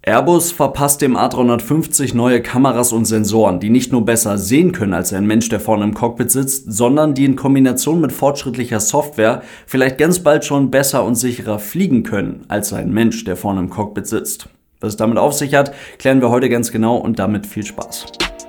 Airbus verpasst dem A350 neue Kameras und Sensoren, die nicht nur besser sehen können als ein Mensch, der vorne im Cockpit sitzt, sondern die in Kombination mit fortschrittlicher Software vielleicht ganz bald schon besser und sicherer fliegen können als ein Mensch, der vorne im Cockpit sitzt. Was es damit auf sich hat, klären wir heute ganz genau und damit viel Spaß.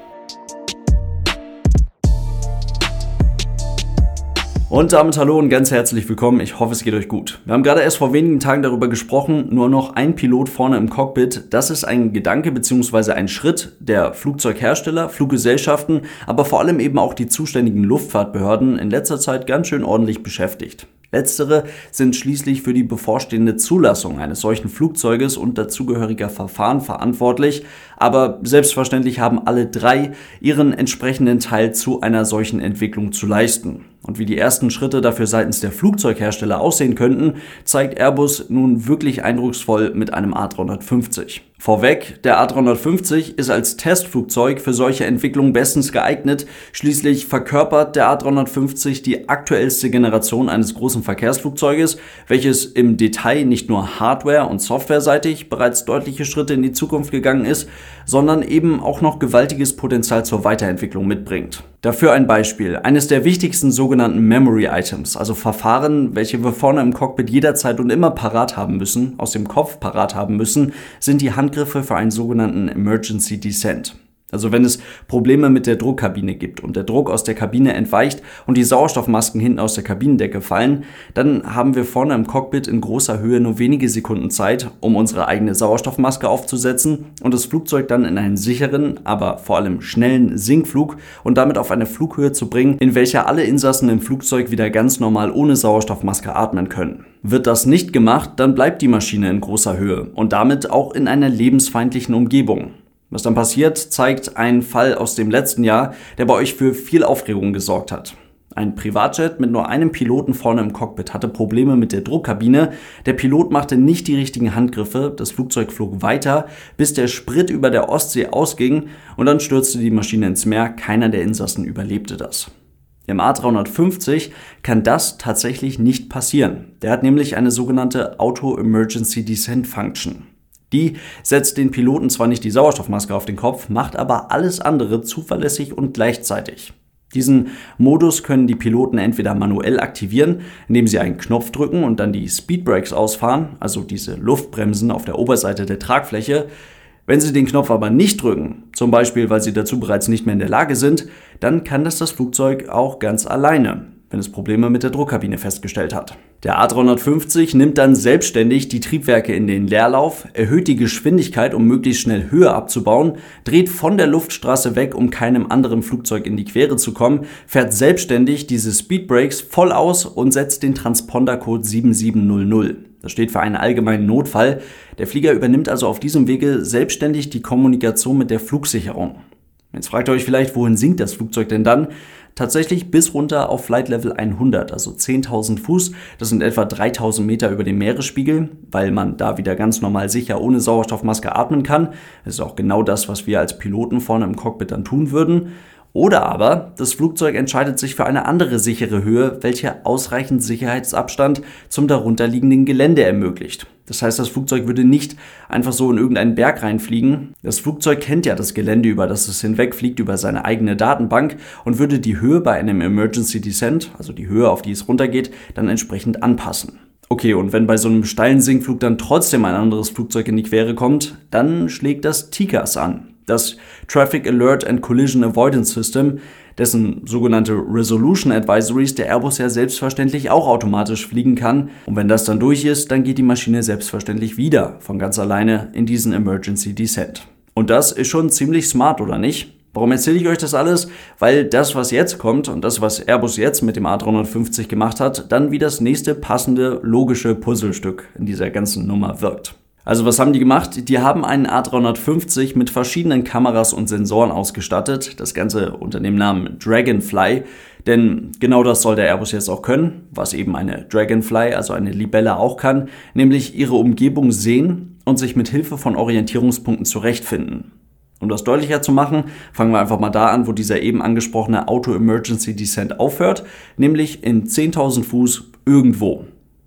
Und damit hallo und ganz herzlich willkommen, ich hoffe es geht euch gut. Wir haben gerade erst vor wenigen Tagen darüber gesprochen, nur noch ein Pilot vorne im Cockpit. Das ist ein Gedanke bzw. ein Schritt der Flugzeughersteller, Fluggesellschaften, aber vor allem eben auch die zuständigen Luftfahrtbehörden in letzter Zeit ganz schön ordentlich beschäftigt. Letztere sind schließlich für die bevorstehende Zulassung eines solchen Flugzeuges und dazugehöriger Verfahren verantwortlich, aber selbstverständlich haben alle drei ihren entsprechenden Teil zu einer solchen Entwicklung zu leisten. Und wie die ersten Schritte dafür seitens der Flugzeughersteller aussehen könnten, zeigt Airbus nun wirklich eindrucksvoll mit einem A350. Vorweg, der A350 ist als Testflugzeug für solche Entwicklungen bestens geeignet. Schließlich verkörpert der A350 die aktuellste Generation eines großen Verkehrsflugzeuges, welches im Detail nicht nur hardware- und softwareseitig bereits deutliche Schritte in die Zukunft gegangen ist, sondern eben auch noch gewaltiges Potenzial zur Weiterentwicklung mitbringt. Dafür ein Beispiel. Eines der wichtigsten sogenannten Memory Items, also Verfahren, welche wir vorne im Cockpit jederzeit und immer parat haben müssen, aus dem Kopf parat haben müssen, sind die Handgriffe für einen sogenannten Emergency Descent. Also wenn es Probleme mit der Druckkabine gibt und der Druck aus der Kabine entweicht und die Sauerstoffmasken hinten aus der Kabinendecke fallen, dann haben wir vorne im Cockpit in großer Höhe nur wenige Sekunden Zeit, um unsere eigene Sauerstoffmaske aufzusetzen und das Flugzeug dann in einen sicheren, aber vor allem schnellen Sinkflug und damit auf eine Flughöhe zu bringen, in welcher alle Insassen im Flugzeug wieder ganz normal ohne Sauerstoffmaske atmen können. Wird das nicht gemacht, dann bleibt die Maschine in großer Höhe und damit auch in einer lebensfeindlichen Umgebung. Was dann passiert, zeigt ein Fall aus dem letzten Jahr, der bei euch für viel Aufregung gesorgt hat. Ein Privatjet mit nur einem Piloten vorne im Cockpit hatte Probleme mit der Druckkabine. Der Pilot machte nicht die richtigen Handgriffe, das Flugzeug flog weiter, bis der Sprit über der Ostsee ausging und dann stürzte die Maschine ins Meer. Keiner der Insassen überlebte das. Im A350 kann das tatsächlich nicht passieren. Der hat nämlich eine sogenannte Auto Emergency Descent Function. Die setzt den Piloten zwar nicht die Sauerstoffmaske auf den Kopf, macht aber alles andere zuverlässig und gleichzeitig. Diesen Modus können die Piloten entweder manuell aktivieren, indem sie einen Knopf drücken und dann die Speedbrakes ausfahren, also diese Luftbremsen auf der Oberseite der Tragfläche. Wenn sie den Knopf aber nicht drücken, zum Beispiel weil sie dazu bereits nicht mehr in der Lage sind, dann kann das Flugzeug auch ganz alleine, wenn es Probleme mit der Druckkabine festgestellt hat. Der A350 nimmt dann selbstständig die Triebwerke in den Leerlauf, erhöht die Geschwindigkeit, um möglichst schnell Höhe abzubauen, dreht von der Luftstraße weg, um keinem anderen Flugzeug in die Quere zu kommen, fährt selbstständig diese Speedbrakes voll aus und setzt den Transpondercode 7700. Das steht für einen allgemeinen Notfall. Der Flieger übernimmt also auf diesem Wege selbstständig die Kommunikation mit der Flugsicherung. Jetzt fragt ihr euch vielleicht, wohin sinkt das Flugzeug denn dann? Tatsächlich bis runter auf Flight Level 100, also 10.000 Fuß. Das sind etwa 3.000 Meter über dem Meeresspiegel, weil man da wieder ganz normal sicher ohne Sauerstoffmaske atmen kann. Das ist auch genau das, was wir als Piloten vorne im Cockpit dann tun würden. Oder aber das Flugzeug entscheidet sich für eine andere sichere Höhe, welche ausreichend Sicherheitsabstand zum darunterliegenden Gelände ermöglicht. Das heißt, das Flugzeug würde nicht einfach so in irgendeinen Berg reinfliegen. Das Flugzeug kennt ja das Gelände, über das es hinwegfliegt, über seine eigene Datenbank und würde die Höhe bei einem Emergency Descent, also die Höhe, auf die es runtergeht, dann entsprechend anpassen. Okay, und wenn bei so einem steilen Sinkflug dann trotzdem ein anderes Flugzeug in die Quere kommt, dann schlägt das TCAS an. Das Traffic Alert and Collision Avoidance System, dessen sogenannte Resolution Advisories der Airbus ja selbstverständlich auch automatisch fliegen kann. Und wenn das dann durch ist, dann geht die Maschine selbstverständlich wieder von ganz alleine in diesen Emergency Descent. Und das ist schon ziemlich smart, oder nicht? Warum erzähle ich euch das alles? Weil das, was jetzt kommt und das, was Airbus jetzt mit dem A350 gemacht hat, dann wie das nächste passende, logische Puzzlestück in dieser ganzen Nummer wirkt. Also was haben die gemacht? Die haben einen A350 mit verschiedenen Kameras und Sensoren ausgestattet. Das Ganze unter dem Namen Dragonfly. Denn genau das soll der Airbus jetzt auch können, was eben eine Dragonfly, also eine Libelle auch kann, nämlich ihre Umgebung sehen und sich mit Hilfe von Orientierungspunkten zurechtfinden. Um das deutlicher zu machen, fangen wir einfach mal da an, wo dieser eben angesprochene Auto Emergency Descent aufhört, nämlich in 10.000 Fuß irgendwo.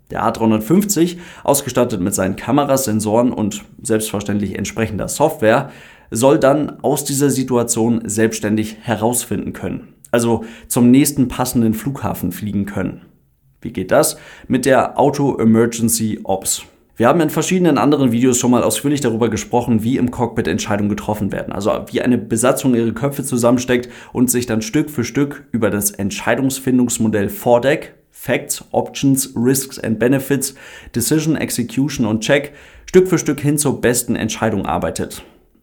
Der A350, ausgestattet mit seinen Kameras, Sensoren und selbstverständlich entsprechender Software, soll dann aus dieser Situation selbstständig herausfinden können. Also zum nächsten passenden Flughafen fliegen können. Wie geht das? Mit der Auto Emergency Ops. Wir haben in verschiedenen anderen Videos schon mal ausführlich darüber gesprochen, wie im Cockpit Entscheidungen getroffen werden. Also wie eine Besatzung ihre Köpfe zusammensteckt und sich dann Stück für Stück über das Entscheidungsfindungsmodell FORDEC, Facts, Options, Risks and Benefits, Decision, Execution und Check, Stück für Stück hin zur besten Entscheidung arbeitet.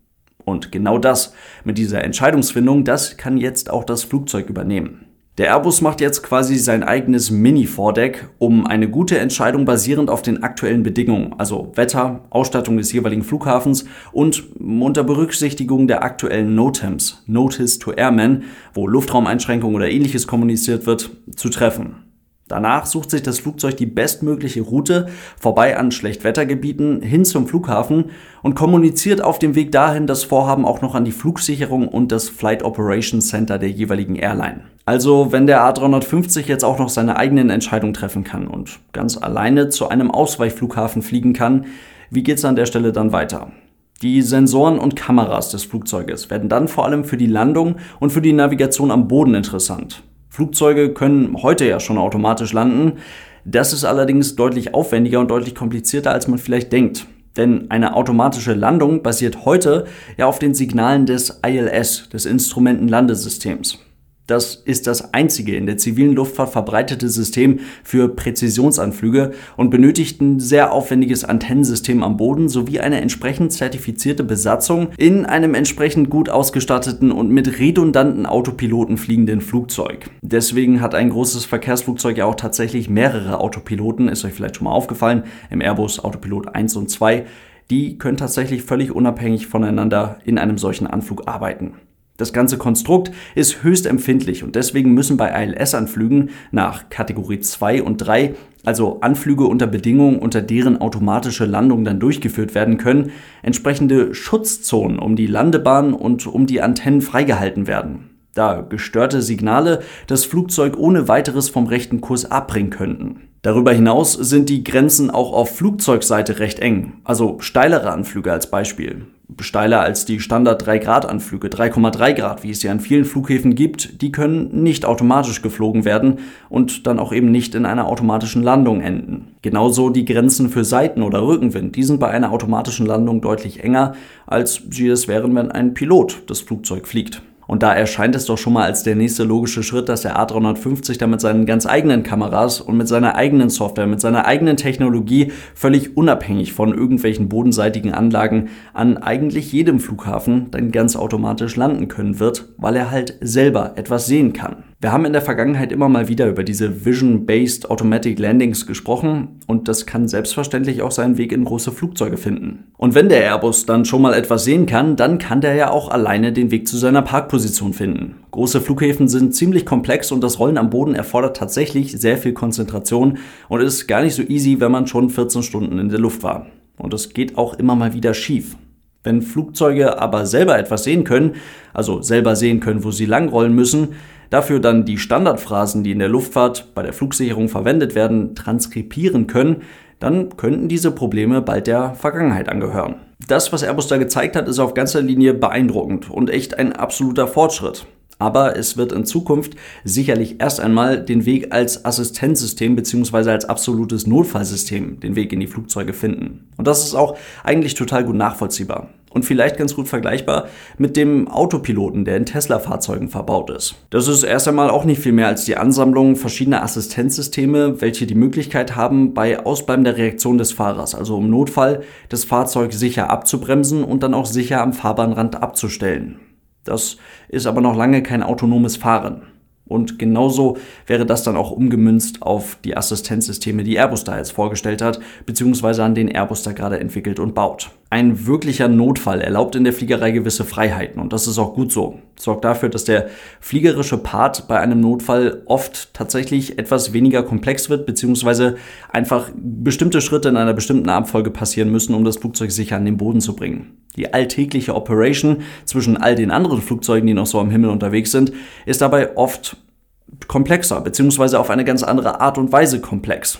Und genau das mit dieser Entscheidungsfindung, das kann jetzt auch das Flugzeug übernehmen. Der Airbus macht jetzt quasi sein eigenes Mini-FORDEC, um eine gute Entscheidung basierend auf den aktuellen Bedingungen, also Wetter, Ausstattung des jeweiligen Flughafens und unter Berücksichtigung der aktuellen NOTAMs, Notice to Airmen, wo Luftraumeinschränkungen oder ähnliches kommuniziert wird, zu treffen. Danach sucht sich das Flugzeug die bestmögliche Route vorbei an Schlechtwettergebieten hin zum Flughafen und kommuniziert auf dem Weg dahin das Vorhaben auch noch an die Flugsicherung und das Flight Operations Center der jeweiligen Airline. Also wenn der A350 jetzt auch noch seine eigenen Entscheidungen treffen kann und ganz alleine zu einem Ausweichflughafen fliegen kann, wie geht's an der Stelle dann weiter? Die Sensoren und Kameras des Flugzeuges werden dann vor allem für die Landung und für die Navigation am Boden interessant. Flugzeuge können heute ja schon automatisch landen. Das ist allerdings deutlich aufwendiger und deutlich komplizierter, als man vielleicht denkt. Denn eine automatische Landung basiert heute ja auf den Signalen des ILS, des Instrumentenlandesystems. Das ist das einzige in der zivilen Luftfahrt verbreitete System für Präzisionsanflüge und benötigt ein sehr aufwendiges Antennensystem am Boden sowie eine entsprechend zertifizierte Besatzung in einem entsprechend gut ausgestatteten und mit redundanten Autopiloten fliegenden Flugzeug. Deswegen hat ein großes Verkehrsflugzeug ja auch tatsächlich mehrere Autopiloten, ist euch vielleicht schon mal aufgefallen, im Airbus Autopilot 1 und 2. Die können tatsächlich völlig unabhängig voneinander in einem solchen Anflug arbeiten. Das ganze Konstrukt ist höchst empfindlich und deswegen müssen bei ILS-Anflügen nach Kategorie 2 und 3, also Anflüge unter Bedingungen, unter deren automatische Landung dann durchgeführt werden können, entsprechende Schutzzonen um die Landebahn und um die Antennen freigehalten werden, da gestörte Signale das Flugzeug ohne weiteres vom rechten Kurs abbringen könnten. Darüber hinaus sind die Grenzen auch auf Flugzeugseite recht eng, also steilere Anflüge als Beispiel. Steiler als die Standard 3-Grad-Anflüge, 3,3 Grad, wie es ja an vielen Flughäfen gibt, die können nicht automatisch geflogen werden und dann auch eben nicht in einer automatischen Landung enden. Genauso die Grenzen für Seiten- oder Rückenwind, die sind bei einer automatischen Landung deutlich enger, als sie es wären, wenn ein Pilot das Flugzeug fliegt. Und da erscheint es doch schon mal als der nächste logische Schritt, dass der A350 da mit seinen ganz eigenen Kameras und mit seiner eigenen Software, mit seiner eigenen Technologie völlig unabhängig von irgendwelchen bodenseitigen Anlagen an eigentlich jedem Flughafen dann ganz automatisch landen können wird, weil er halt selber etwas sehen kann. Wir haben in der Vergangenheit immer mal wieder über diese Vision-Based Automatic Landings gesprochen und das kann selbstverständlich auch seinen Weg in große Flugzeuge finden. Und wenn der Airbus dann schon mal etwas sehen kann, dann kann der ja auch alleine den Weg zu seiner Parkposition finden. Große Flughäfen sind ziemlich komplex und das Rollen am Boden erfordert tatsächlich sehr viel Konzentration und ist gar nicht so easy, wenn man schon 14 Stunden in der Luft war. Und es geht auch immer mal wieder schief. Wenn Flugzeuge aber selber etwas sehen können, also selber sehen können, wo sie langrollen müssen, dafür dann die Standardphrasen, die in der Luftfahrt bei der Flugsicherung verwendet werden, transkribieren können, dann könnten diese Probleme bald der Vergangenheit angehören. Das, was Airbus da gezeigt hat, ist auf ganzer Linie beeindruckend und echt ein absoluter Fortschritt. Aber es wird in Zukunft sicherlich erst einmal den Weg als Assistenzsystem bzw. als absolutes Notfallsystem den Weg in die Flugzeuge finden. Und das ist auch eigentlich total gut nachvollziehbar. Und vielleicht ganz gut vergleichbar mit dem Autopiloten, der in Tesla-Fahrzeugen verbaut ist. Das ist erst einmal auch nicht viel mehr als die Ansammlung verschiedener Assistenzsysteme, welche die Möglichkeit haben, bei ausbleibender Reaktion des Fahrers, also im Notfall, das Fahrzeug sicher abzubremsen und dann auch sicher am Fahrbahnrand abzustellen. Das ist aber noch lange kein autonomes Fahren. Und genauso wäre das dann auch umgemünzt auf die Assistenzsysteme, die Airbus da jetzt vorgestellt hat, beziehungsweise an denen Airbus da gerade entwickelt und baut. Ein wirklicher Notfall erlaubt in der Fliegerei gewisse Freiheiten und das ist auch gut so. Sorgt dafür, dass der fliegerische Part bei einem Notfall oft tatsächlich etwas weniger komplex wird, beziehungsweise einfach bestimmte Schritte in einer bestimmten Abfolge passieren müssen, um das Flugzeug sicher an den Boden zu bringen. Die alltägliche Operation zwischen all den anderen Flugzeugen, die noch so am Himmel unterwegs sind, ist dabei oft komplexer, beziehungsweise auf eine ganz andere Art und Weise komplex.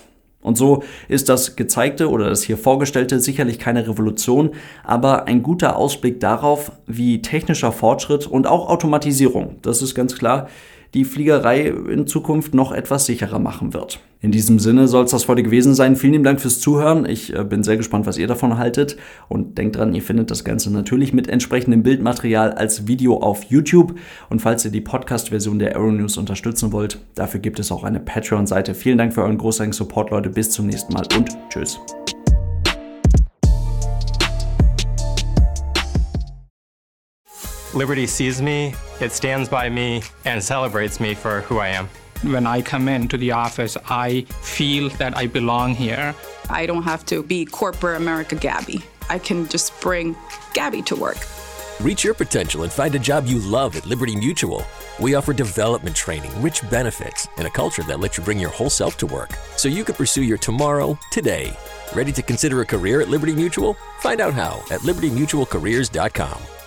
Und so ist das Gezeigte oder das hier Vorgestellte sicherlich keine Revolution, aber ein guter Ausblick darauf, wie technischer Fortschritt und auch Automatisierung, das ist ganz klar, die Fliegerei in Zukunft noch etwas sicherer machen wird. In diesem Sinne soll es das heute gewesen sein. Vielen lieben Dank fürs Zuhören. Ich bin sehr gespannt, was ihr davon haltet. Und denkt dran, ihr findet das Ganze natürlich mit entsprechendem Bildmaterial als Video auf YouTube. Und falls ihr die Podcast-Version der Aeronews unterstützen wollt, dafür gibt es auch eine Patreon-Seite. Vielen Dank für euren großartigen Support, Leute. Bis zum nächsten Mal und tschüss. Liberty sees me, it stands by me, and celebrates me for who I am. When I come into the office, I feel that I belong here. I don't have to be corporate America Gabby. I can just bring Gabby to work. Reach your potential and find a job you love at Liberty Mutual. We offer development training, rich benefits, and a culture that lets you bring your whole self to work, so you can pursue your tomorrow today. Ready to consider a career at Liberty Mutual? Find out how at libertymutualcareers.com.